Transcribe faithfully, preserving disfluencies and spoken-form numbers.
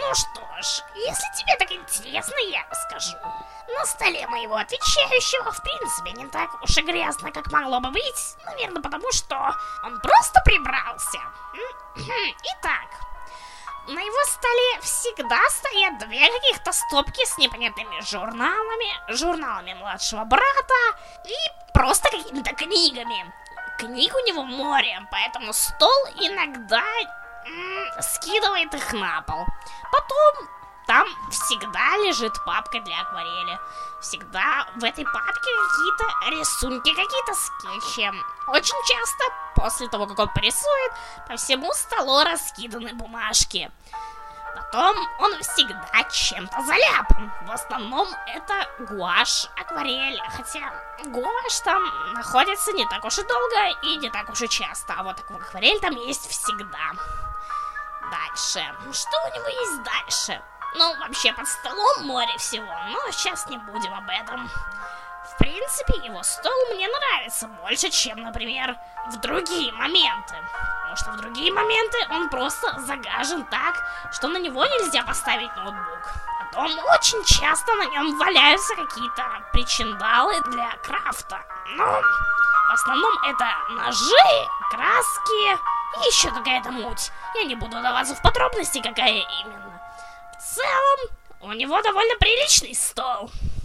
Ну что ж, если тебе так интересно, я расскажу. На столе моего отвечающего, в принципе, не так уж и грязно, как могло бы быть. Наверное, потому что он просто прибрался. Итак, на его столе всегда стоят две каких-то стопки с непонятными журналами, журналами младшего брата и просто какими-то книгами. Книг у него море, поэтому стол иногда м- скидывает их на пол. Потом там всегда лежит папка для акварели. Всегда в этой папке какие-то рисунки, какие-то скетчи. Очень часто, после того, как он порисует, по всему столу раскиданы бумажки. Потом он всегда чем-то заляпан. В основном это гуашь, акварель. Хотя гуашь там находится не так уж и долго и не так уж и часто. А вот акварель там есть всегда. Дальше. Что у него есть дальше? Ну, вообще под столом море всего, но сейчас не будем об этом. В принципе, его стол мне нравится больше, чем, например, в другие моменты. Потому что в другие моменты он просто загажен так, что на него нельзя поставить ноутбук. Потом очень часто на нем валяются какие-то причиндалы для крафта. Но в основном это ножи, краски и еще какая-то муть. Я не буду даваться в подробности, какая именно. В целом, у него довольно приличный стол.